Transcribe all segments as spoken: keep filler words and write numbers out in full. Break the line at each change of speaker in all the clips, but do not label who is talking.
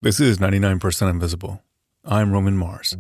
This is ninety-nine percent Invisible. I'm Roman Mars.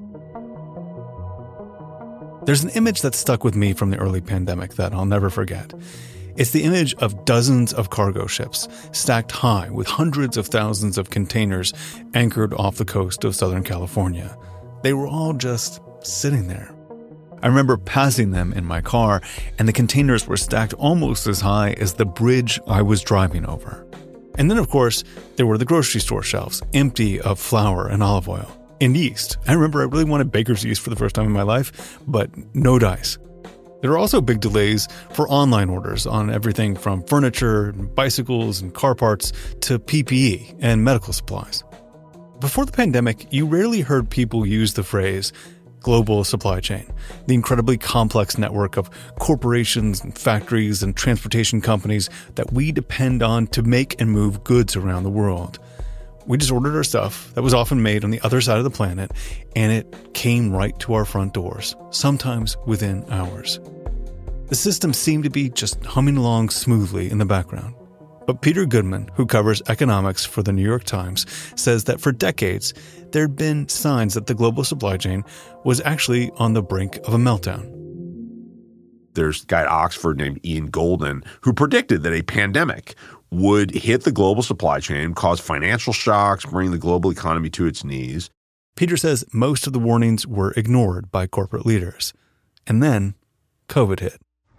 There's an image that stuck with me from the early pandemic that I'll never forget. It's the image of dozens of cargo ships stacked high with hundreds of thousands of containers anchored off the coast of Southern California. They were all just sitting there. I remember passing them in my car, and the containers were stacked almost as high as the bridge I was driving over. And then, of course, there were the grocery store shelves, empty of flour and olive oil and yeast. I remember I really wanted baker's yeast for the first time in my life, but no dice. There are also big delays for online orders on everything from furniture, and bicycles, and car parts to P P E and medical supplies. Before the pandemic, you rarely heard people use the phrase global supply chain, the incredibly complex network of corporations and factories and transportation companies that we depend on to make and move goods around the world. We just ordered our stuff that was often made on the other side of the planet, and it came right to our front doors, sometimes within hours. The system seemed to be just humming along smoothly in the background. But Peter Goodman, who covers economics for the New York Times, says that for decades, there had been signs that the global supply chain was actually on the brink of a meltdown.
There's a guy at Oxford named Ian Golden who predicted that a pandemic would hit the global supply chain, cause financial shocks, bring the global economy to its knees.
Peter says most of the warnings were ignored by corporate leaders. And then COVID hit.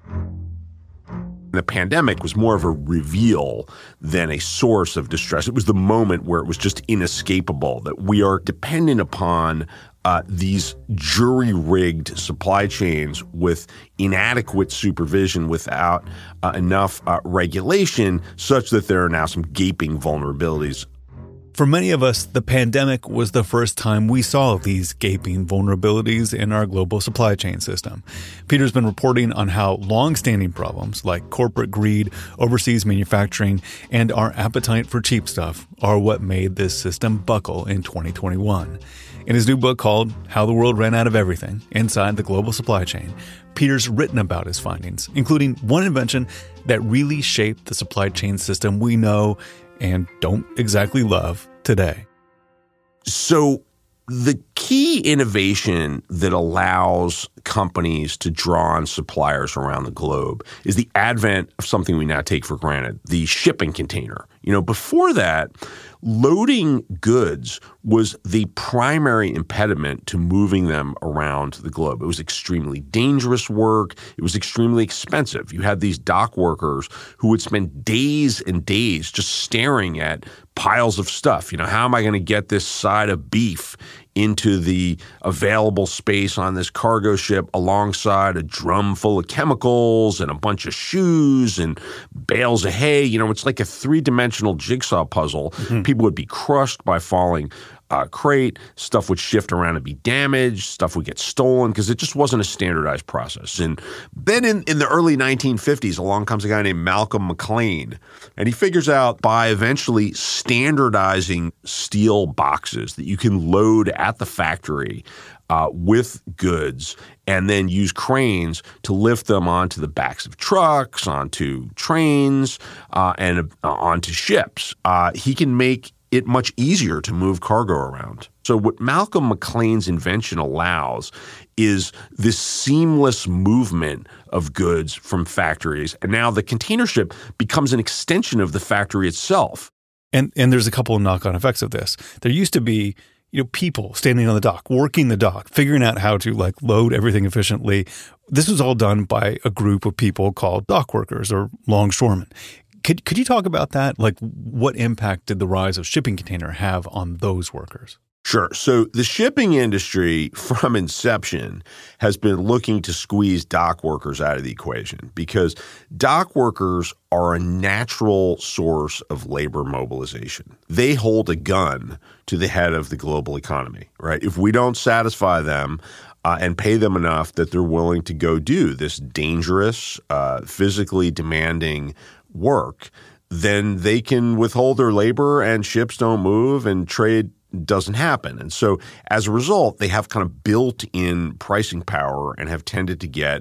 The pandemic was more of a reveal than a source of distress. It was the moment where it was just inescapable that we are dependent upon uh, these jury-rigged supply chains with inadequate supervision, without uh, enough uh, regulation, such that there are now some gaping vulnerabilities.
For many of us, the pandemic was the first time we saw these gaping vulnerabilities in our global supply chain system. Peter's been reporting on how long-standing problems like corporate greed, overseas manufacturing, and our appetite for cheap stuff are what made this system buckle in twenty twenty-one. In his new book called How the World Ran Out of Everything Inside the Global Supply Chain, Peter's written about his findings, including one invention that really shaped the supply chain system we know and don't exactly love today.
So the key innovation that allows companies to draw on suppliers around the globe is the advent of something we now take for granted, the shipping container. You know, before that, loading goods was the primary impediment to moving them around the globe. It was extremely dangerous work. It was extremely expensive. You had these dock workers who would spend days and days just staring at piles of stuff. You know, how am I going to get this side of beef into the available space on this cargo ship alongside a drum full of chemicals and a bunch of shoes and bales of hay? You know, it's like a three-dimensional jigsaw puzzle. Mm-hmm. People would be crushed by falling uh, crate. Stuff would shift around and be damaged. Stuff would get stolen because it just wasn't a standardized process. And then in, in the early nineteen fifties, along comes a guy named Malcolm McLean, and he figures out by eventually standardizing steel boxes that you can load at the factory uh, with goods and then use cranes to lift them onto the backs of trucks, onto trains, uh, and uh, onto ships. Uh, he can make it much easier to move cargo around. So what Malcolm McLean's invention allows is this seamless movement of goods from factories. And now the container ship becomes an extension of the factory itself.
And and there's a couple of knock-on effects of this. There used to be, you know, people standing on the dock, working the dock, figuring out how to like load everything efficiently. This was all done by a group of people called dock workers or longshoremen. Could could you talk about that? Like, what impact did the rise of shipping container have on those workers?
Sure. So the shipping industry from inception has been looking to squeeze dock workers out of the equation because dock workers are a natural source of labor mobilization. They hold a gun to the head of the global economy, right? If we don't satisfy them uh, and pay them enough that they're willing to go do this dangerous, uh, physically demanding work, then they can withhold their labor and ships don't move and trade doesn't happen. And so as a result, they have kind of built-in pricing power and have tended to get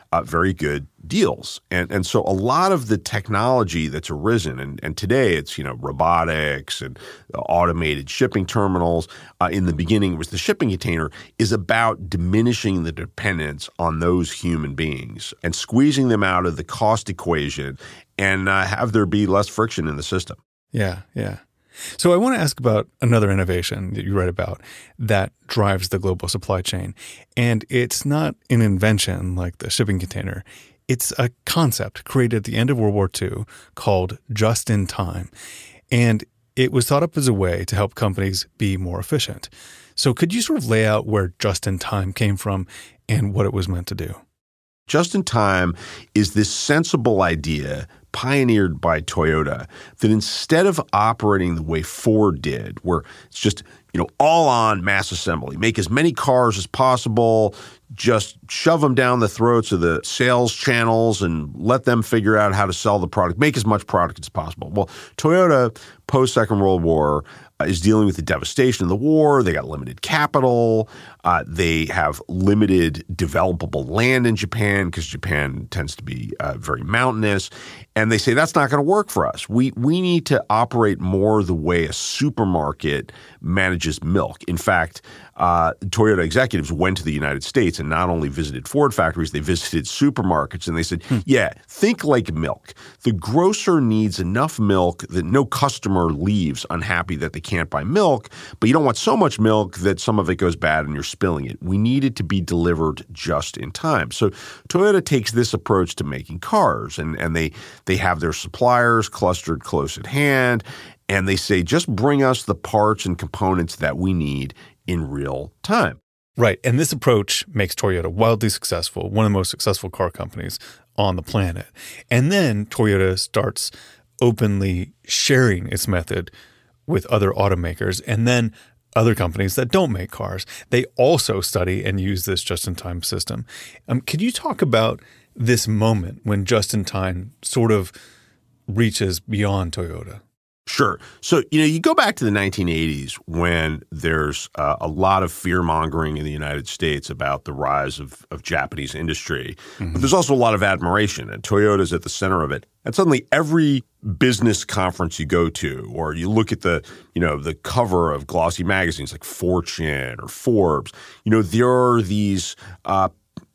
uh, very good deals. And and so a lot of the technology that's arisen, and, and today it's, you know, robotics and automated shipping terminals. Uh, in the beginning, it was the shipping container, is about diminishing the dependence on those human beings and squeezing them out of the cost equation and uh, have there be less friction in the system.
Yeah, yeah. So I want to ask about another innovation that you read about that drives the global supply chain. And it's not an invention like the shipping container. It's a concept created at the end of World War Two called just-in-time. And it was thought up as a way to help companies be more efficient. So could you sort of lay out where just-in-time came from and what it was meant to do?
Just-in-time is this sensible idea pioneered by Toyota that instead of operating the way Ford did, where it's just, you know, all on mass assembly, make as many cars as possible, just shove them down the throats of the sales channels and let them figure out how to sell the product, make as much product as possible. Well, Toyota, post-Second World War, uh, is dealing with the devastation of the war. They got limited capital. Uh, they have limited developable land in Japan because Japan tends to be uh, very mountainous. And they say, that's not going to work for us. We we need to operate more the way a supermarket manages milk. In fact, uh, Toyota executives went to the United States and not only visited Ford factories, they visited supermarkets. And they said, hmm. yeah, think like milk. The grocer needs enough milk that no customer leaves unhappy that they can't buy milk, but you don't want so much milk that some of it goes bad and you're spilling it. We need it to be delivered just in time. So Toyota takes this approach to making cars, and, and they they have their suppliers clustered close at hand, and they say, just bring us the parts and components that we need in real time.
Right. And this approach makes Toyota wildly successful, one of the most successful car companies on the planet. And then Toyota starts openly sharing its method with other automakers, and then other companies that don't make cars. They also study and use this just-in-time system. Um, could you talk about this moment when just-in-time sort of reaches beyond Toyota?
Sure. So, you know, you go back to the nineteen eighties when there's uh, a lot of fear-mongering in the United States about the rise of, of Japanese industry. Mm-hmm. But there's also a lot of admiration, and Toyota's at the center of it. And suddenly every business conference you go to, or you look at the, you know, the cover of glossy magazines like Fortune or Forbes, you know, there are these uh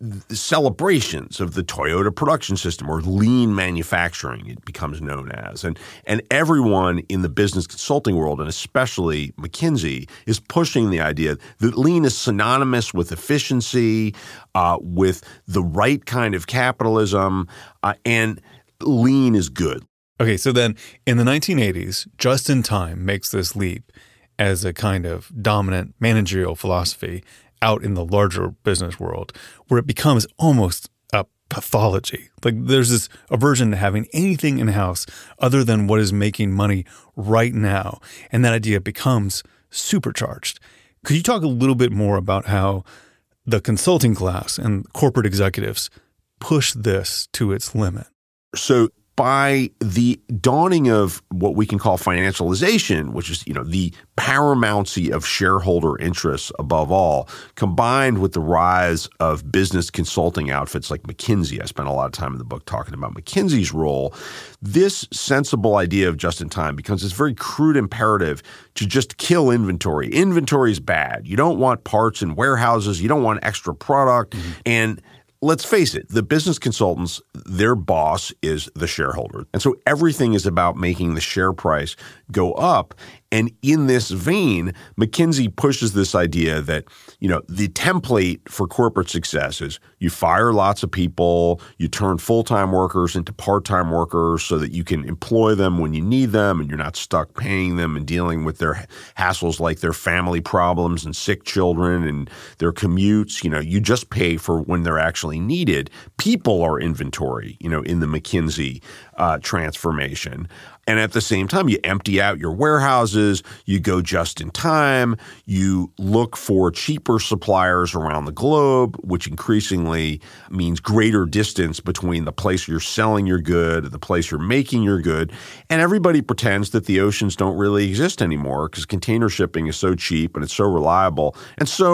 celebrations of the Toyota production system, or lean manufacturing, it becomes known as. And and everyone in the business consulting world, and especially McKinsey, is pushing the idea that lean is synonymous with efficiency, uh, with the right kind of capitalism, uh, and lean is good.
Okay, so then in the nineteen eighties, just-in-time makes this leap as a kind of dominant managerial philosophy out in the larger business world, where it becomes almost a pathology. Like there's this aversion to having anything in-house other than what is making money right now. And that idea becomes supercharged. Could you talk a little bit more about how the consulting class and corporate executives push this to its limit?
So by the dawning of what we can call financialization, which is, you know, the paramountcy of shareholder interests above all, combined with the rise of business consulting outfits like McKinsey — I spent a lot of time in the book talking about McKinsey's role — this sensible idea of just-in-time becomes this very crude imperative to just kill inventory. Inventory is bad. You don't want parts in warehouses. You don't want extra product. Mm-hmm. And let's face it, the business consultants, their boss is the shareholder. And so everything is about making the share price go up. And in this vein, McKinsey pushes this idea that, you know, the template for corporate success is you fire lots of people, you turn full-time workers into part-time workers so that you can employ them when you need them and you're not stuck paying them and dealing with their hassles like their family problems and sick children and their commutes. You know, you just pay for when they're actually needed. People are inventory, you know, in the McKinsey uh, transformation. And at the same time, you empty out your warehouses, you go just in time, you look for cheaper suppliers around the globe, which increasingly means greater distance between the place you're selling your good and the place you're making your good. And everybody pretends that the oceans don't really exist anymore because container shipping is so cheap and it's so reliable. And so,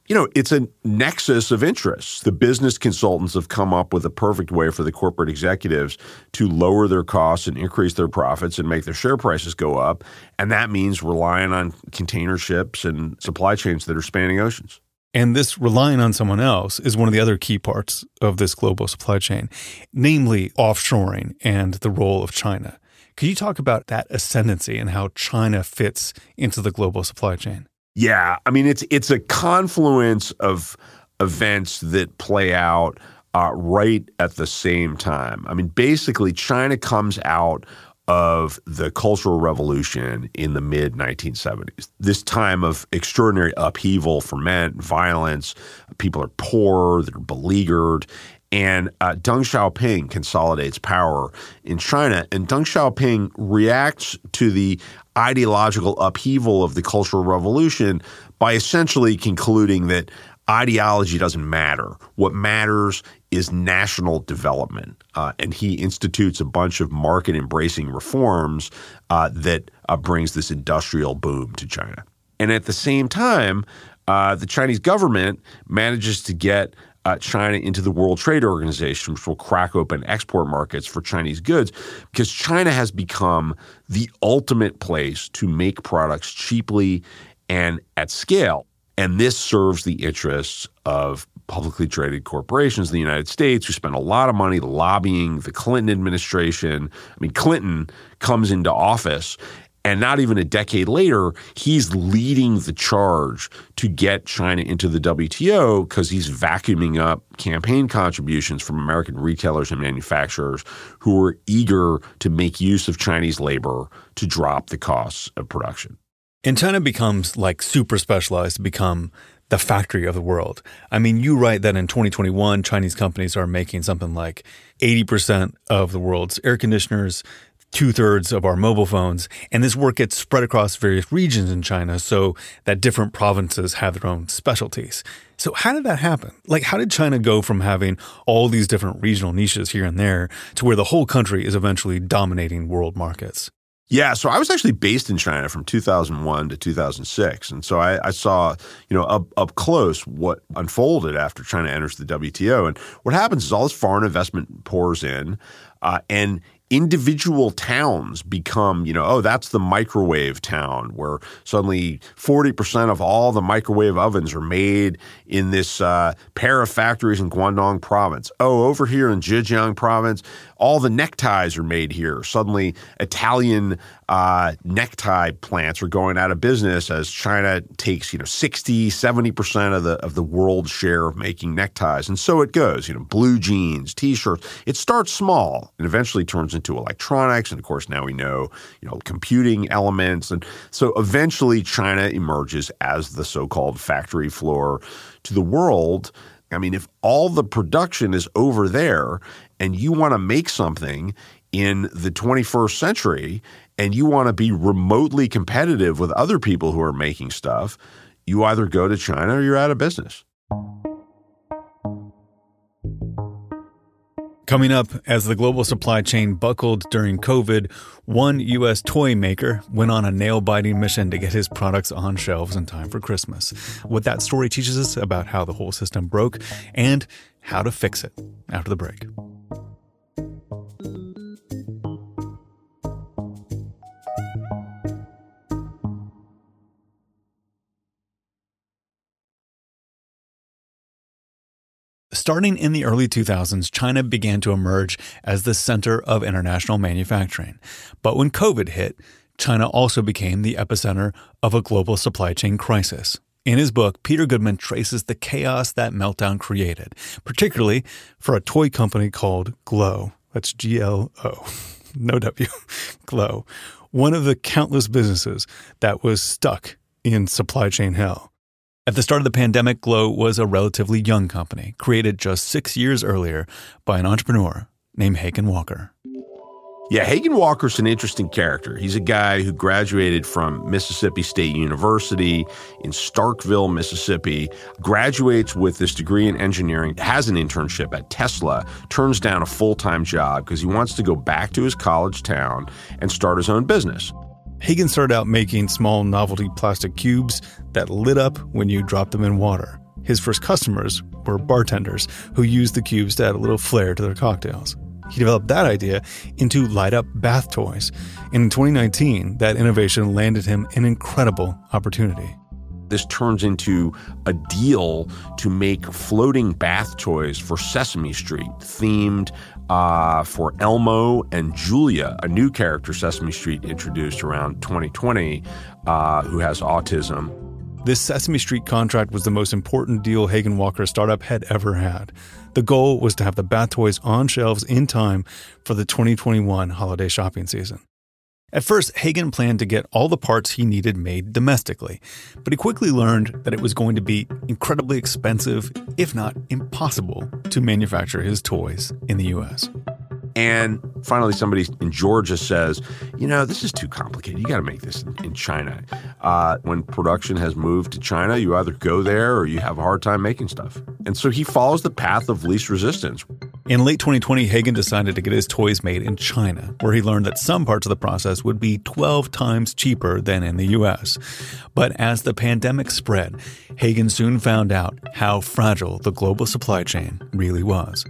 you know, it's a nexus of interests. The business consultants have come up with a perfect way for the corporate executives to lower their costs and increase their profits and make their share prices go up. And that means relying on container ships and supply chains that are spanning oceans.
And this relying on someone else is one of the other key parts of this global supply chain, namely offshoring and the role of China. Could you talk about that ascendancy and how China fits into the global supply chain?
Yeah, I mean, it's it's a confluence of events that play out uh, right at the same time. I mean, basically, China comes out of the Cultural Revolution in the mid nineteen seventies. This time of extraordinary upheaval, ferment, violence. People are poor, they're beleaguered. And uh, Deng Xiaoping consolidates power in China. And Deng Xiaoping reacts to the ideological upheaval of the Cultural Revolution by essentially concluding that ideology doesn't matter. What matters is national development. Uh, and he institutes a bunch of market-embracing reforms uh, that uh, brings this industrial boom to China. And at the same time, uh, the Chinese government manages to get Uh, China into the World Trade Organization, which will crack open export markets for Chinese goods, because China has become the ultimate place to make products cheaply and at scale. And this serves the interests of publicly traded corporations in the United States who spend a lot of money lobbying the Clinton administration. I mean, Clinton comes into office, and not even a decade later, he's leading the charge to get China into the W T O because he's vacuuming up campaign contributions from American retailers and manufacturers who are eager to make use of Chinese labor to drop the costs of production.
And China becomes like super specialized to become the factory of the world. I mean, you write that in twenty twenty-one, Chinese companies are making something like eighty percent of the world's air conditioners, two-thirds of our mobile phones, and this work gets spread across various regions in China so that different provinces have their own specialties. So how did that happen? Like, how did China go from having all these different regional niches here and there to where the whole country is eventually dominating world markets?
Yeah, so I was actually based in China from two thousand one to two thousand six. And so I, I saw, you know, up, up close what unfolded after China enters the W T O. And what happens is all this foreign investment pours in, uh, and individual towns become, you know, oh, that's the microwave town where suddenly forty percent of all the microwave ovens are made in this uh, pair of factories in Guangdong province. Oh, over here in Zhejiang province, all the neckties are made here. Suddenly Italian uh, necktie plants are going out of business as China takes, you know, sixty, seventy percent of the of the world's share of making neckties. And so it goes, you know, blue jeans, T-shirts. It starts small and eventually turns into electronics. And of course, now we know, you know, computing elements. And so eventually China emerges as the so-called factory floor to the world. I mean, if all the production is over there and you want to make something in the twenty-first century and you want to be remotely competitive with other people who are making stuff, you either go to China or you're out of business.
Coming up, as the global supply chain buckled during COVID, one U S toy maker went on a nail-biting mission to get his products on shelves in time for Christmas. What that story teaches us about how the whole system broke and how to fix it after the break. Starting in the early two thousands, China began to emerge as the center of international manufacturing. But when COVID hit, China also became the epicenter of a global supply chain crisis. In his book, Peter Goodman traces the chaos that meltdown created, particularly for a toy company called Glow. That's G L O, no W, Glow. One of the countless businesses that was stuck in supply chain hell. At the start of the pandemic, Glow was a relatively young company, created just six years earlier by an entrepreneur named Hagen Walker.
Yeah, Hagen Walker's an interesting character. He's a guy who graduated from Mississippi State University in Starkville, Mississippi, graduates with this degree in engineering, has an internship at Tesla, turns down a full-time job because he wants to go back to his college town and start his own business.
Hagen started out making small novelty plastic cubes that lit up when you dropped them in water. His first customers were bartenders who used the cubes to add a little flair to their cocktails. He developed that idea into light-up bath toys. And in twenty nineteen, that innovation landed him an incredible opportunity.
This turns into a deal to make floating bath toys for Sesame Street, themed uh, for Elmo and Julia, a new character Sesame Street introduced around twenty twenty, uh, who has autism.
This Sesame Street contract was the most important deal Hagen Walker's startup had ever had. The goal was to have the bath toys on shelves in time for the twenty twenty-one holiday shopping season. At first, Hagen planned to get all the parts he needed made domestically, but he quickly learned that it was going to be incredibly expensive, if not impossible, to manufacture his toys in the U S.
And finally, somebody in Georgia says, you know, this is too complicated. You got to make this in, in China. Uh, when production has moved to China, you either go there or you have a hard time making stuff. And so he follows the path of least resistance.
In late twenty twenty, Hagen decided to get his toys made in China, where he learned that some parts of the process would be twelve times cheaper than in the U S. But as the pandemic spread, Hagen soon found out how fragile the global supply chain really was.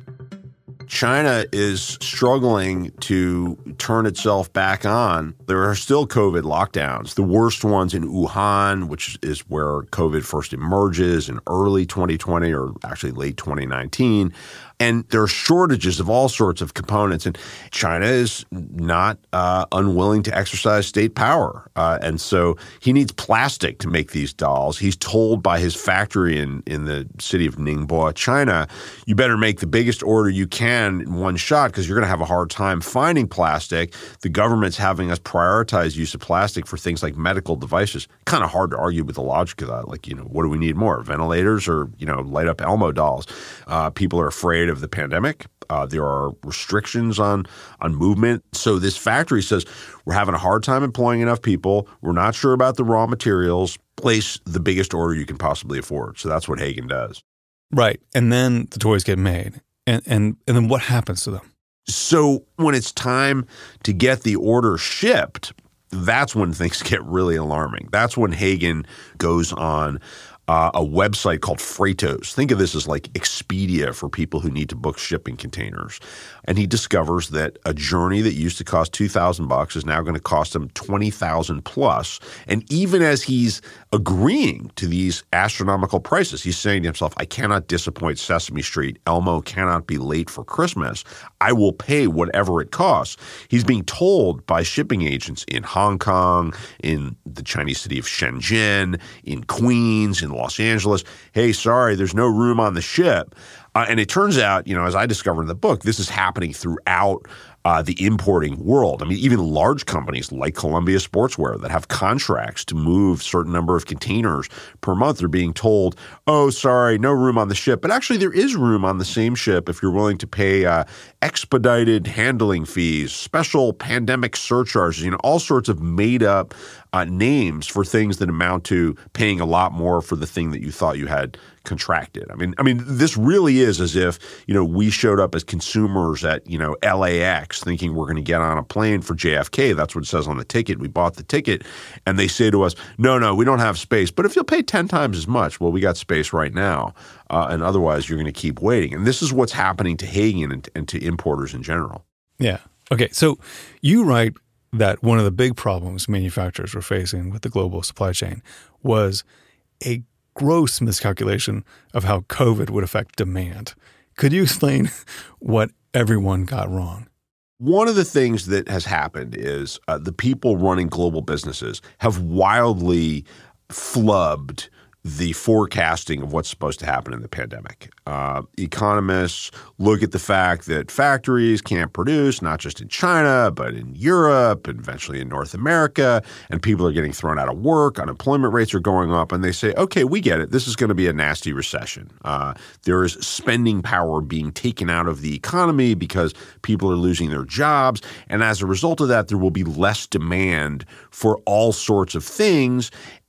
China is struggling to turn itself back on. There are still COVID lockdowns, the worst ones in Wuhan, which is where COVID first emerges in early twenty twenty or actually late twenty nineteen. And there are shortages of all sorts of components. And China is not uh, unwilling to exercise state power. Uh, and so he needs plastic to make these dolls. He's told by his factory in, in the city of Ningbo, China, you better make the biggest order you can in one shot because you're going to have a hard time finding plastic. The government's having us prioritize use of plastic for things like medical devices. Kind of hard to argue with the logic of that. Like, you know, what do we need more? Ventilators or, you know, light up Elmo dolls? Uh, people are afraid of the pandemic. Uh, there are restrictions on on movement. So this factory says, we're having a hard time employing enough people. We're not sure about the raw materials. Place the biggest order you can possibly afford. So that's what Hagen does.
Right. And then the toys get made. And, and, and then what happens to them?
So when it's time to get the order shipped, that's when things get really alarming. That's when Hagen goes on Uh, a website called Freightos. Think of this as like Expedia for people who need to book shipping containers. And he discovers that a journey that used to cost two thousand bucks is now going to cost him twenty thousand plus. And even as he's agreeing to these astronomical prices, he's saying to himself, I cannot disappoint Sesame Street. Elmo cannot be late for Christmas. I will pay whatever it costs. He's being told by shipping agents in Hong Kong, in the Chinese city of Shenzhen, in Queens, in Los Angeles, hey, sorry, there's no room on the ship. Uh, and it turns out, you know, as I discovered in the book, this is happening throughout uh, the importing world. I mean, even large companies like Columbia Sportswear that have contracts to move certain number of containers per month are being told, oh, sorry, no room on the ship. But actually, there is room on the same ship if you're willing to pay uh, expedited handling fees, special pandemic surcharges, you know, all sorts of made up uh, names for things that amount to paying a lot more for the thing that you thought you had contracted. I mean, I mean, this really is as if, you know, we showed up as consumers at, you know, L A X thinking we're going to get on a plane for J F K. That's what it says on the ticket. We bought the ticket and they say to us, no, no, we don't have space. But if you'll pay ten times as much, well, we got space right now. Uh, and otherwise you're going to keep waiting. And this is what's happening to Hagen and, and to importers in general.
Yeah. Okay. So you write that one of the big problems manufacturers were facing with the global supply chain was a gross miscalculation of how COVID would affect demand. Could you explain what everyone got wrong?
One of the things that has happened is uh, the people running global businesses have wildly flubbed the forecasting of what's supposed to happen in the pandemic. Uh, economists look at the fact that factories can't produce, not just in China, but in Europe and eventually in North America, and people are getting thrown out of work, unemployment rates are going up, and they say, okay, we get it. This is going to be a nasty recession. Uh, there is spending power being taken out of the economy because people are losing their jobs, and as a result of that, there will be less demand for all sorts of things.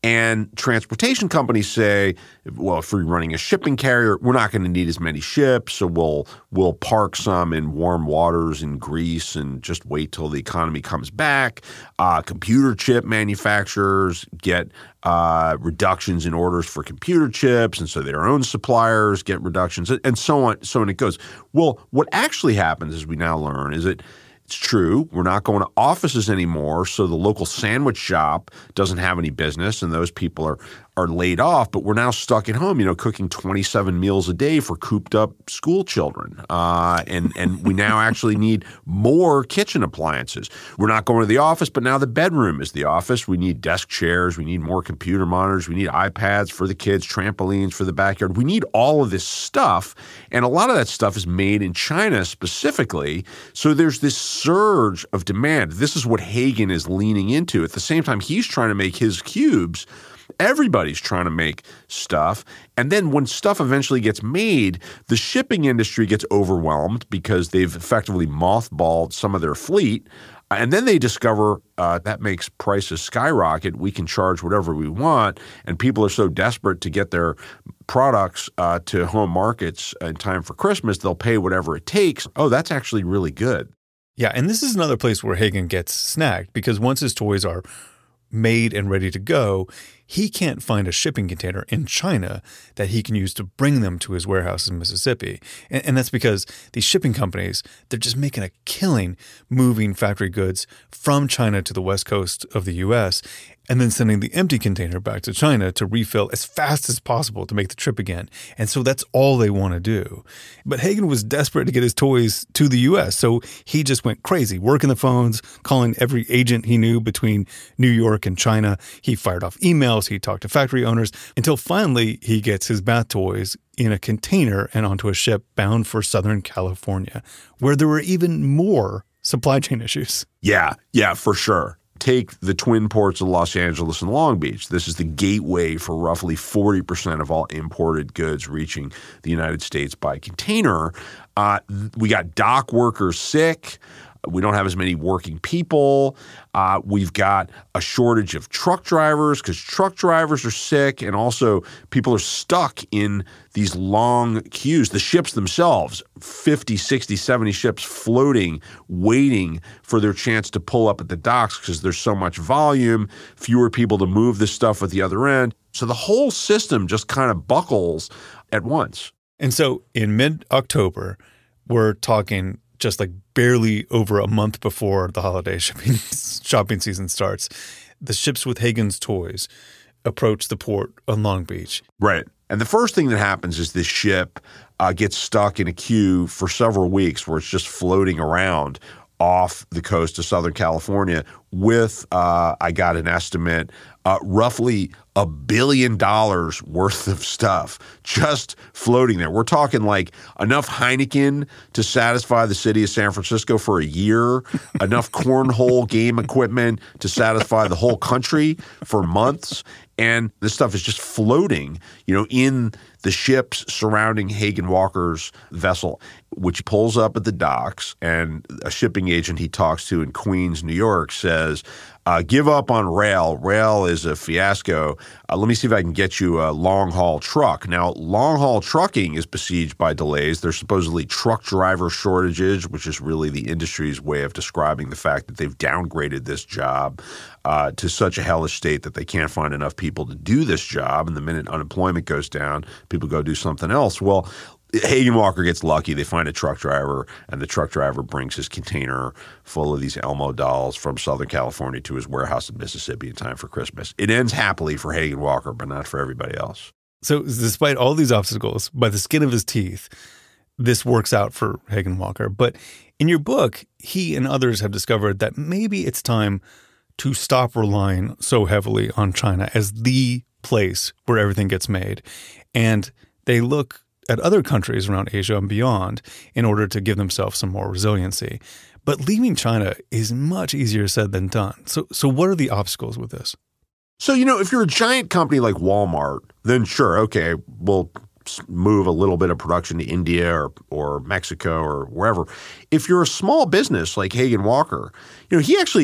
And transportation companies say, well, if we're running a shipping carrier, we're not going to need as many ships, so we'll we'll park some in warm waters in Greece and just wait till the economy comes back. Uh, computer chip manufacturers get uh, reductions in orders for computer chips, and so their own suppliers get reductions, and so on, so on it goes. Well, what actually happens, as we now learn, is that it's true. We're not going to offices anymore, so the local sandwich shop doesn't have any business, and those people are are laid off. But we're now stuck at home, you know, cooking twenty-seven meals a day for cooped up school children, uh, and and we now actually need more kitchen appliances. We're not going to the office, but now the bedroom is the office. We need desk chairs. We need more computer monitors. We need iPads for the kids, trampolines for the backyard. We need all of this stuff, and a lot of that stuff is made in China specifically. So there's this surge of demand. This is what Hagen is leaning into. At the same time, he's trying to make his cubes. Everybody's trying to make stuff. And then when stuff eventually gets made, the shipping industry gets overwhelmed because they've effectively mothballed some of their fleet. And then they discover uh, that makes prices skyrocket. We can charge whatever we want. And people are so desperate to get their products uh, to home markets in time for Christmas, they'll pay whatever it takes. Oh, that's actually really good.
Yeah, and this is another place where Hagen gets snagged, because once his toys are made and ready to go, he can't find a shipping container in China that he can use to bring them to his warehouse in Mississippi. And, and that's because these shipping companies, they're just making a killing moving factory goods from China to the West Coast of the U S and then sending the empty container back to China to refill as fast as possible to make the trip again. And so that's all they want to do. But Hagen was desperate to get his toys to the U S, so he just went crazy, working the phones, calling every agent he knew between New York and China. He fired off emails, he talked to factory owners, until finally he gets his bath toys in a container and onto a ship bound for Southern California, where there were even more supply chain issues.
Yeah, yeah, for sure. Take the twin ports of Los Angeles and Long Beach. This is the gateway for roughly forty percent of all imported goods reaching the United States by container. Uh, we got dock workers sick. We don't have as many working people. Uh, we've got a shortage of truck drivers because truck drivers are sick, and also people are stuck in these long queues. The ships themselves, fifty, sixty, seventy ships floating, waiting for their chance to pull up at the docks because there's so much volume, fewer people to move this stuff at the other end. So the whole system just kind of buckles at once.
And so in mid-October, we're talking just like barely over a month before the holiday shopping, shopping season starts, the ships with Hagen's toys approach the port on Long Beach.
Right. And the first thing that happens is this ship uh, gets stuck in a queue for several weeks where it's just floating around off the coast of Southern California with, uh, I got an estimate, uh, roughly a billion dollars worth of stuff just floating there. We're talking like enough Heineken to satisfy the city of San Francisco for a year, enough cornhole game equipment to satisfy the whole country for months. And this stuff is just floating, you know, in the ships surrounding Hagen Walker's vessel, which pulls up at the docks. And a shipping agent he talks to in Queens, New York says, uh, give up on rail. Rail is a fiasco. Uh, let me see if I can get you a long-haul truck. Now, long-haul trucking is besieged by delays. There's supposedly truck driver shortages, which is really the industry's way of describing the fact that they've downgraded this job uh, to such a hellish state that they can't find enough people to do this job. And the minute unemployment goes down, people go do something else. Well, Hagen Walker gets lucky. They find a truck driver, and the truck driver brings his container full of these Elmo dolls from Southern California to his warehouse in Mississippi in time for Christmas. It ends happily for Hagen Walker, but not for everybody else.
So despite all these obstacles, by the skin of his teeth, this works out for Hagen Walker. But in your book, he and others have discovered that maybe it's time to stop relying so heavily on China as the place where everything gets made. And they look at other countries around Asia and beyond in order to give themselves some more resiliency. But leaving China is much easier said than done. So, so what are the obstacles with this?
So, you know, if you're a giant company like Walmart, then sure, okay, we'll move a little bit of production to India or, or Mexico or wherever. If you're a small business like Hagen Walker, you know, he actually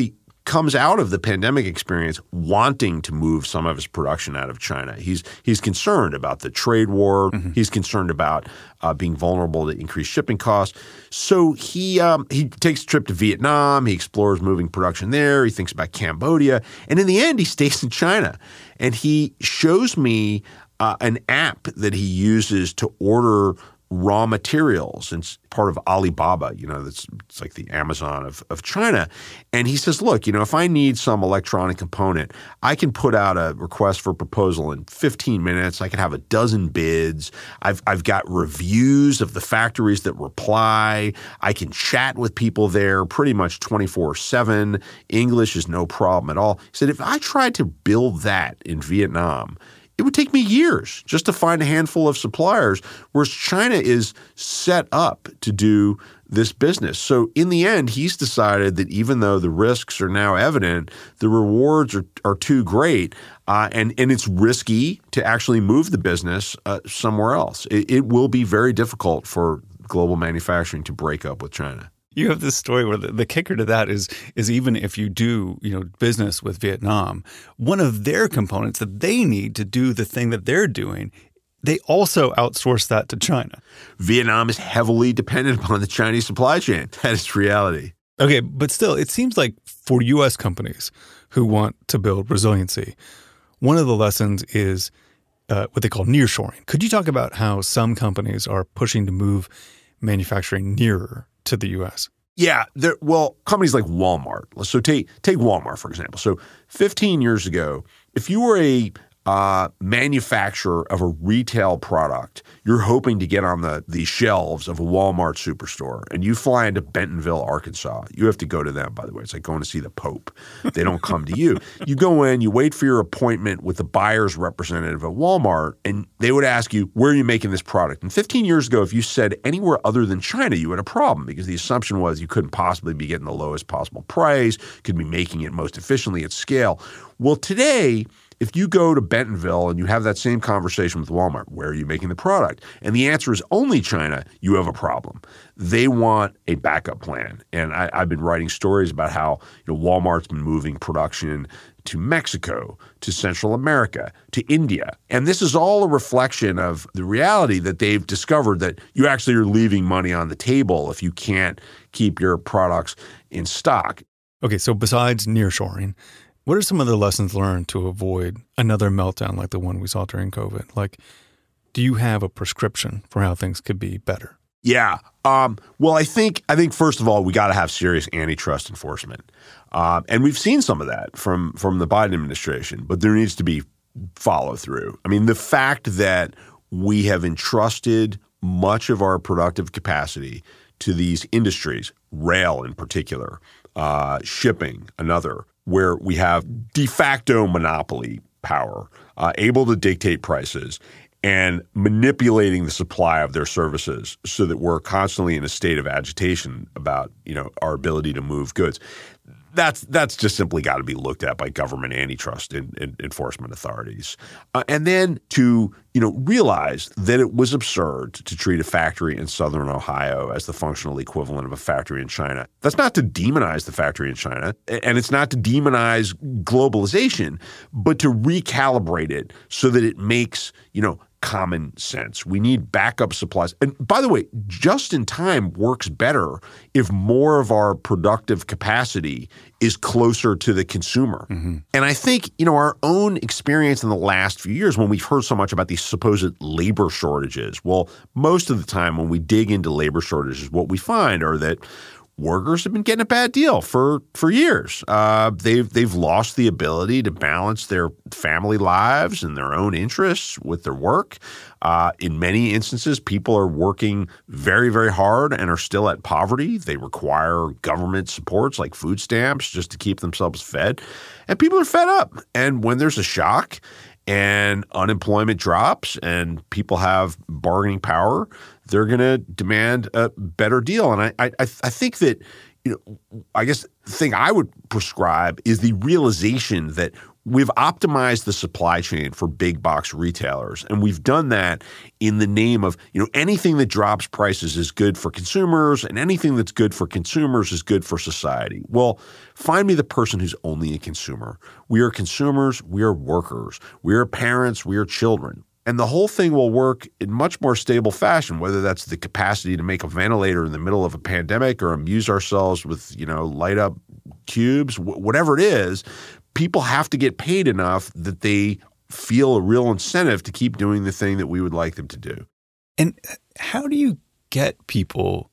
comes out of the pandemic experience wanting to move some of his production out of China. He's he's concerned about the trade war. Mm-hmm. He's concerned about uh, being vulnerable to increased shipping costs. So he um, he takes a trip to Vietnam. He explores moving production there. He thinks about Cambodia. And in the end, he stays in China. And he shows me uh, an app that he uses to order raw materials. And it's part of Alibaba, you know, that's it's like the Amazon of, of China. And he says, look, you know, if I need some electronic component, I can put out a request for proposal in fifteen minutes. I can have a dozen bids. I've I've got reviews of the factories that reply. I can chat with people there pretty much twenty-four seven. English is no problem at all. He said, if I tried to build that in Vietnam, it would take me years just to find a handful of suppliers, whereas China is set up to do this business. So in the end, he's decided that even though the risks are now evident, the rewards are, are too great, uh, and, and it's risky to actually move the business uh, somewhere else. It, it will be very difficult for global manufacturing to break up with China.
You have this story where the, the kicker to that is is even if you do, you know, business with Vietnam, one of their components that they need to do the thing that they're doing, they also outsource that to China.
Vietnam is heavily dependent upon the Chinese supply chain. That is reality.
Okay, but still, it seems like for U S companies who want to build resiliency, one of the lessons is uh, what they call nearshoring. Could you talk about how some companies are pushing to move manufacturing nearer to the U S?
Yeah, well, companies like Walmart. So take take Walmart, for example. So fifteen years ago, if you were a uh, manufacturer of a retail product, you're hoping to get on the, the shelves of a Walmart superstore, and you fly into Bentonville, Arkansas. You have to go to them, by the way. It's like going to see the Pope. They don't come to you. You go in, you wait for your appointment with the buyer's representative at Walmart, and they would ask you, where are you making this product? And fifteen years ago, if you said anywhere other than China, you had a problem because the assumption was you couldn't possibly be getting the lowest possible price, could be making it most efficiently at scale. Well, today, if you go to Bentonville and you have that same conversation with Walmart, where are you making the product? And the answer is only China, you have a problem. They want a backup plan. And I, I've been writing stories about how you know, Walmart's been moving production to Mexico, to Central America, to India. And this is all a reflection of the reality that they've discovered that you actually are leaving money on the table if you can't keep your products in stock.
Okay, so besides nearshoring, what are some of the lessons learned to avoid another meltdown like the one we saw during COVID? Like, do you have a prescription for how things could be better?
Yeah. Um, well, I think I think first of all, we got to have serious antitrust enforcement, um, and we've seen some of that from from the Biden administration. But there needs to be follow through. I mean, the fact that we have entrusted much of our productive capacity to these industries, rail in particular, uh, shipping, another, where we have de facto monopoly power, uh, able to dictate prices and manipulating the supply of their services so that we're constantly in a state of agitation about, you know, our ability to move goods. That's that's just simply got to be looked at by government antitrust and, and enforcement authorities. Uh, and then to, you know, realize that it was absurd to treat a factory in Southern Ohio as the functional equivalent of a factory in China. That's not to demonize the factory in China, and it's not to demonize globalization, but to recalibrate it so that it makes, you know, common sense. We need backup supplies. And by the way, just in time works better if more of our productive capacity is closer to the consumer. Mm-hmm. And I think, you know, our own experience in the last few years when we've heard so much about these supposed labor shortages, well, most of the time when we dig into labor shortages, what we find are that workers have been getting a bad deal for for years. Uh, they've they've lost the ability to balance their family lives and their own interests with their work. Uh, in many instances, people are working very, very hard and are still at poverty. They require government supports like food stamps just to keep themselves fed. And people are fed up. And when there's a shock and unemployment drops and people have bargaining power, they're going to demand a better deal. And I, I, I think that, you know, I guess the thing I would prescribe is the realization that we've optimized the supply chain for big box retailers. And we've done that in the name of, you know, anything that drops prices is good for consumers, and anything that's good for consumers is good for society. Well, find me the person who's only a consumer. We are consumers. We are workers. We are parents. We are children. And the whole thing will work in much more stable fashion, whether that's the capacity to make a ventilator in the middle of a pandemic or amuse ourselves with, you know, light up cubes, wh- whatever it is. People have to get paid enough that they feel a real incentive to keep doing the thing that we would like them to do.
And how do you get people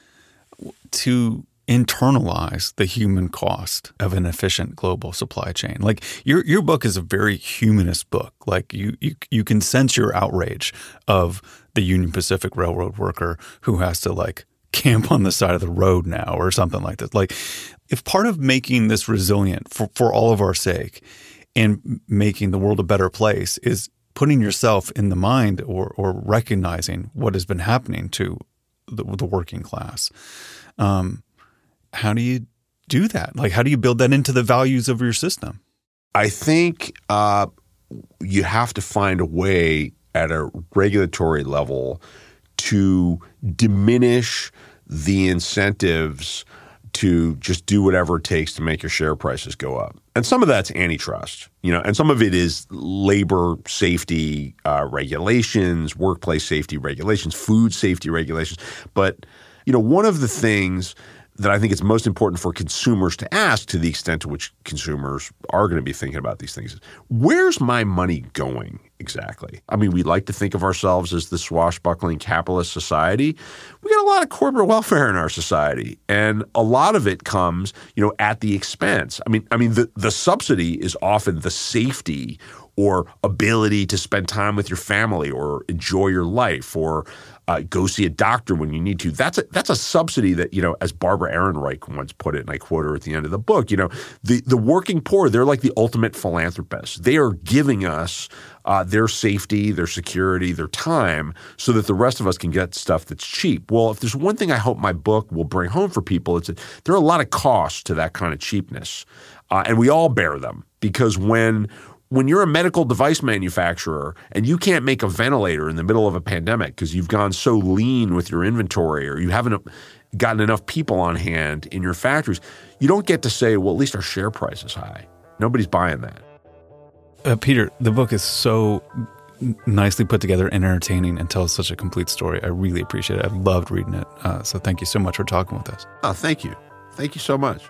to internalize the human cost of an efficient global supply chain? Like your your book is a very humanist book. Like you you you can sense your outrage of the Union Pacific Railroad worker who has to like camp on the side of the road now or something like this. Like if part of making this resilient for, for all of our sake and making the world a better place is putting yourself in the mind or or recognizing what has been happening to the, the working class, um, how do you do that? Like, how do you build that into the values of your system?
I think uh, you have to find a way at a regulatory level to diminish the incentives to just do whatever it takes to make your share prices go up. And some of that's antitrust, you know, and some of it is labor safety uh, regulations, workplace safety regulations, food safety regulations. But, you know, one of the things that I think it's most important for consumers to ask, to the extent to which consumers are going to be thinking about these things, is where's my money going exactly? I mean, we like to think of ourselves as the swashbuckling capitalist society. We got a lot of corporate welfare in our society, and a lot of it comes, you know, at the expense. I mean, I mean, the, the subsidy is often the safety or ability to spend time with your family or enjoy your life or uh, go see a doctor when you need to. That's a, that's a subsidy that, you know, as Barbara Ehrenreich once put it, and I quote her at the end of the book, you know, the, the working poor, they're like the ultimate philanthropists. They are giving us uh, their safety, their security, their time so that the rest of us can get stuff that's cheap. Well, if there's one thing I hope my book will bring home for people, it's that there are a lot of costs to that kind of cheapness. Uh, and we all bear them, because when When you're a medical device manufacturer and you can't make a ventilator in the middle of a pandemic because you've gone so lean with your inventory or you haven't gotten enough people on hand in your factories, you don't get to say, well, at least our share price is high. Nobody's buying that.
Uh, Peter, the book is so nicely put together and entertaining and tells such a complete story. I really appreciate it. I loved reading it. Uh, so thank you so much for talking with us.
Oh, thank you. Thank you so much.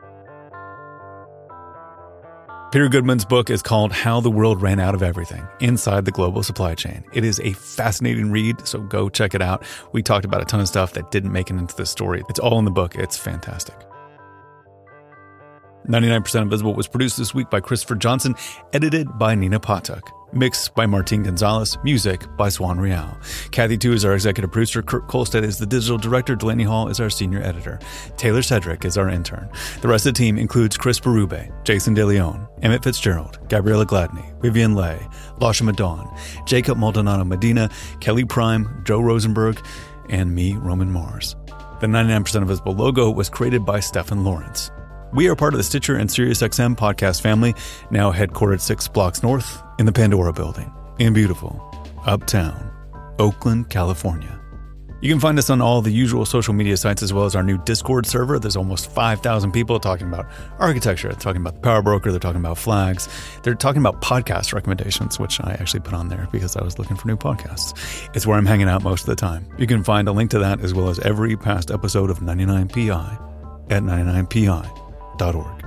Peter Goodman's book is called How the World Ran Out of Everything Inside the Global Supply Chain. It is a fascinating read, so go check it out. We talked about a ton of stuff that didn't make it into the story. It's all in the book. It's fantastic. ninety-nine percent Invisible was produced this week by Christopher Johnson, edited by Nina Patak. Mixed by Martin Gonzalez, music by Swan Real. Kathy Tu is our executive producer, Kurt Kolstad is the digital director, Delaney Hall is our senior editor, Taylor Cedric is our intern. The rest of the team includes Chris Berube, Jason DeLeon, Emmett Fitzgerald, Gabriella Gladney, Vivian Leigh, Lasha Madon, Jacob Maldonado Medina, Kelly Prime, Joe Rosenberg, and me, Roman Mars. The ninety-nine percent Invisible logo was created by Stephen Lawrence. We are part of the Stitcher and SiriusXM podcast family, now headquartered six blocks north in the Pandora building in beautiful Uptown, Oakland, California. You can find us on all the usual social media sites as well as our new Discord server. There's almost five thousand people talking about architecture, they're talking about the Power Broker, they're talking about flags, they're talking about podcast recommendations, which I actually put on there because I was looking for new podcasts. It's where I'm hanging out most of the time. You can find a link to that as well as every past episode of ninety-nine P I at ninety-nine P I dot org.